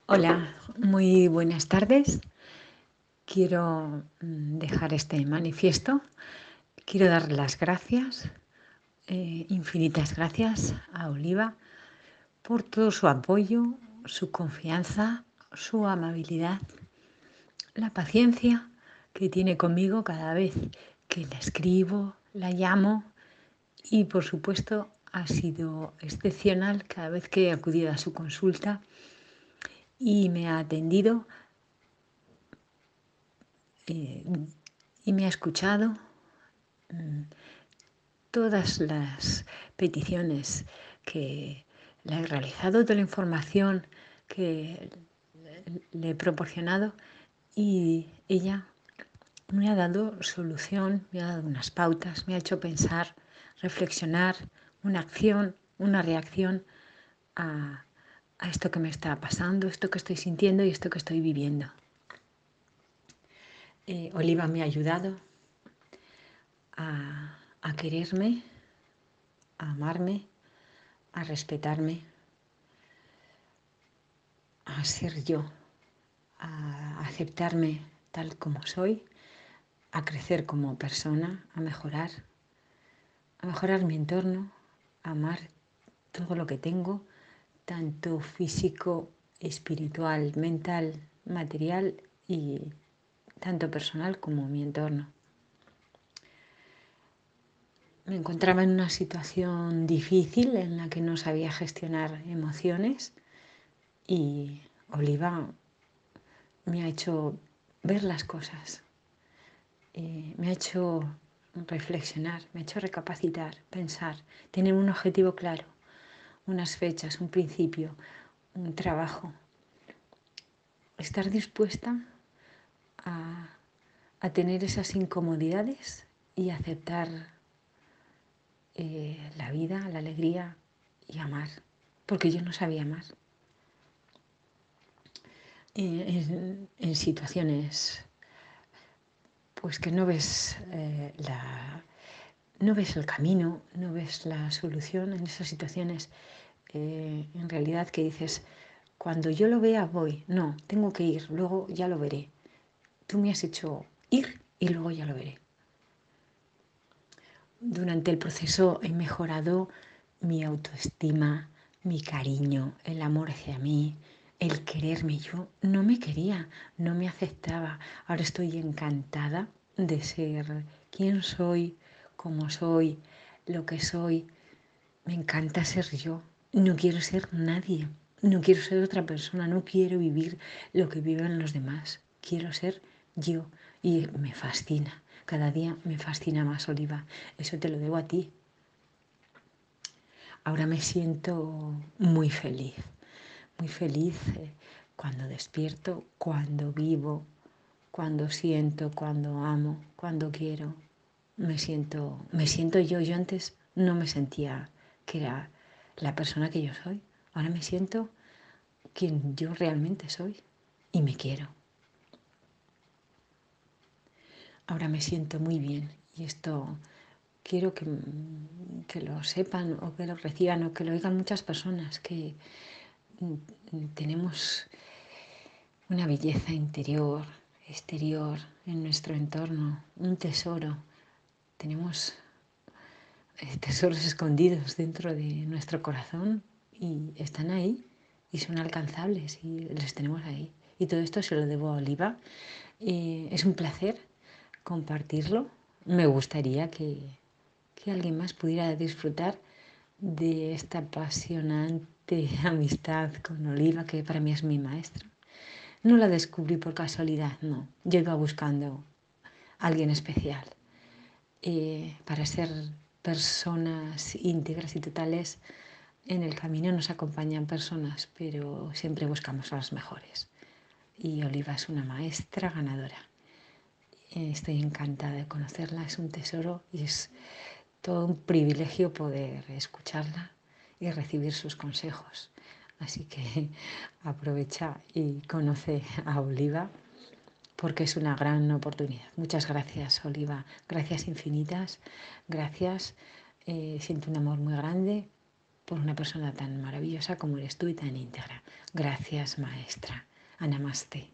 Hola, muy buenas tardes. Quiero dejar este manifiesto. Quiero dar las gracias, infinitas gracias a Oliva por todo su apoyo, su confianza, su amabilidad, la paciencia que tiene conmigo cada vez que la escribo, la llamo y por supuesto ha sido excepcional cada vez que he acudido a su consulta y me ha atendido eh, y me ha escuchado todas las peticiones que le he realizado, toda la información que le he proporcionado y ella me ha dado solución, me ha dado unas pautas, me ha hecho pensar, reflexionar, una acción, una reacción a, a esto que me está pasando, esto que estoy sintiendo y esto que estoy viviendo. Oliva me ha ayudado a quererme, a amarme, a respetarme, a ser yo, a aceptarme tal como soy, a crecer como persona, a mejorar mi entorno, a amar todo lo que tengo, tanto físico, espiritual, mental, material y tanto personal como mi entorno. Me encontraba en una situación difícil en la que no sabía gestionar emociones y Oliva me ha hecho ver las cosas, me ha hecho reflexionar, me ha hecho recapacitar, pensar, tener un objetivo claro, unas fechas, un principio, un trabajo. Estar dispuesta a, a tener esas incomodidades y aceptar la vida, la alegría y amar, porque yo no sabía amar. En situaciones pues que no ves no ves el camino, no ves la solución en esas situaciones, en realidad que dices, cuando yo lo vea voy, no, tengo que ir, luego ya lo veré. Tú me has hecho ir y luego ya lo veré. Durante el proceso he mejorado mi autoestima, mi cariño, el amor hacia mí, el quererme. Yo no me quería, no me aceptaba. Ahora estoy encantada de ser quien soy, cómo soy, lo que soy. Me encanta ser yo. No quiero ser nadie. No quiero ser otra persona. No quiero vivir lo que viven los demás. Quiero ser yo. Y me fascina. Cada día me fascina más, Oliva. Eso te lo debo a ti. Ahora me siento muy feliz cuando despierto, cuando vivo, cuando siento, cuando amo, cuando quiero. Me siento yo. Yo antes no me sentía que era la persona que yo soy. Ahora me siento quien yo realmente soy y me quiero. Ahora me siento muy bien y esto quiero que lo sepan o que lo reciban o que lo oigan muchas personas, que tenemos una belleza interior, exterior en nuestro entorno, un tesoro. Tenemos tesoros escondidos dentro de nuestro corazón y están ahí y son alcanzables y los tenemos ahí. Y todo esto se lo debo a Oliva. Es un placer compartirlo. Me gustaría que alguien más pudiera disfrutar de esta apasionante amistad con Oliva, que para mí es mi maestra. No la descubrí por casualidad, no. Yo iba buscando a alguien especial. Para ser personas íntegras y totales, en el camino nos acompañan personas, pero siempre buscamos a las mejores. Y Oliva es una maestra ganadora. Estoy encantada de conocerla, es un tesoro y es todo un privilegio poder escucharla y recibir sus consejos. Así que aprovecha y conoce a Oliva porque es una gran oportunidad. Muchas gracias, Oliva. Gracias infinitas. Gracias. Siento un amor muy grande por una persona tan maravillosa como eres tú y tan íntegra. Gracias, maestra. Namaste.